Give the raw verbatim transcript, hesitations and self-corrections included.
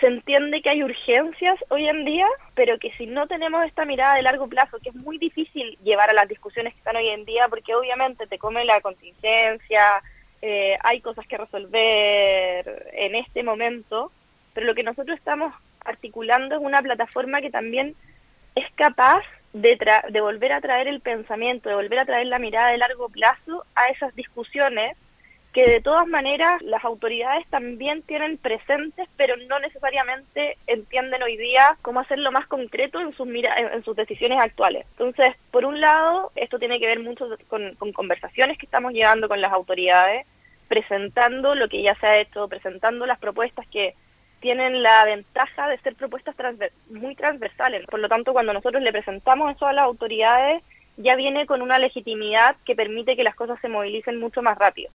se entiende que hay urgencias hoy en día, pero que si no tenemos esta mirada de largo plazo, que es muy difícil llevar a las discusiones que están hoy en día, porque obviamente te come la contingencia, eh, hay cosas que resolver en este momento, pero lo que nosotros estamos articulando es una plataforma que también es capaz de, tra- de volver a traer el pensamiento, de volver a traer la mirada de largo plazo a esas discusiones que de todas maneras las autoridades también tienen presentes, pero no necesariamente entienden hoy día cómo hacerlo más concreto en sus mira en, en sus decisiones actuales. Entonces, por un lado, esto tiene que ver mucho con, con conversaciones que estamos llevando con las autoridades, presentando lo que ya se ha hecho, presentando las propuestas que tienen la ventaja de ser propuestas transver muy transversales. Por lo tanto, cuando nosotros le presentamos eso a las autoridades, ya viene con una legitimidad que permite que las cosas se movilicen mucho más rápido.